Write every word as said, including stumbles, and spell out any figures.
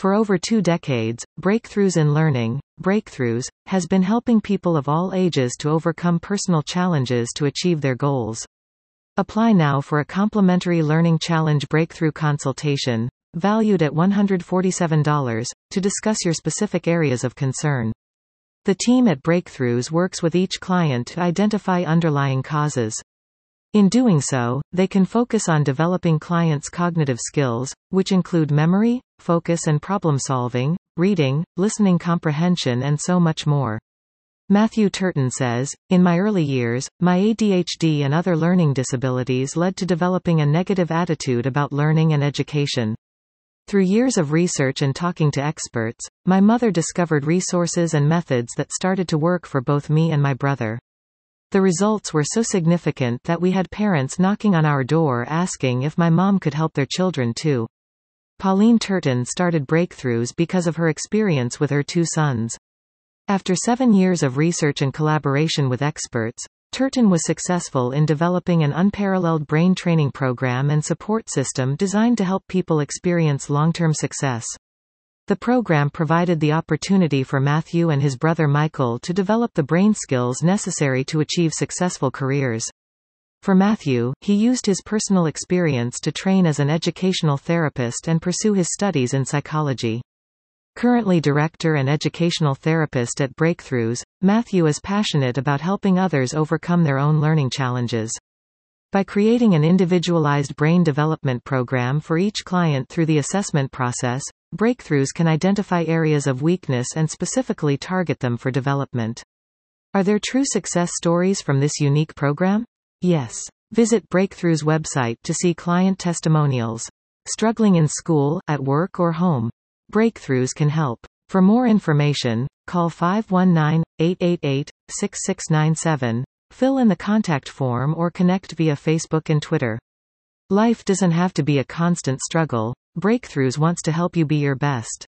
For over two decades, Breakthroughs in Learning, Breakthroughs, has been helping people of all ages to overcome personal challenges to achieve their goals. Apply now for a complimentary Learning Challenge Breakthrough consultation, valued at one hundred forty-seven dollars, to discuss your specific areas of concern. The team at Breakthroughs works with each client to identify underlying causes. In doing so, they can focus on developing clients' cognitive skills, which include memory, focus and problem-solving, reading, listening comprehension and so much more. Matthew Turton says, "In my early years, my A D H D and other learning disabilities led to developing a negative attitude about learning and education. Through years of research and talking to experts, my mother discovered resources and methods that started to work for both me and my brother. The results were so significant that we had parents knocking on our door asking if my mom could help their children too." Pauline Turton started Breakthroughs because of her experience with her two sons. After seven years of research and collaboration with experts, Turton was successful in developing an unparalleled brain training program and support system designed to help people experience long-term success. The program provided the opportunity for Matthew and his brother Michael to develop the brain skills necessary to achieve successful careers. For Matthew, he used his personal experience to train as an educational therapist and pursue his studies in psychology. Currently director and educational therapist at Breakthroughs, Matthew is passionate about helping others overcome their own learning challenges. By creating an individualized brain development program for each client through the assessment process, Breakthroughs can identify areas of weakness and specifically target them for development. Are there true success stories from this unique program? Yes. Visit Breakthroughs website to see client testimonials. Struggling in school, at work or home? Breakthroughs can help. For more information, call five one nine, eight eight eight, six six nine seven, fill in the contact form or connect via Facebook and Twitter. Life doesn't have to be a constant struggle. Breakthroughs wants to help you be your best.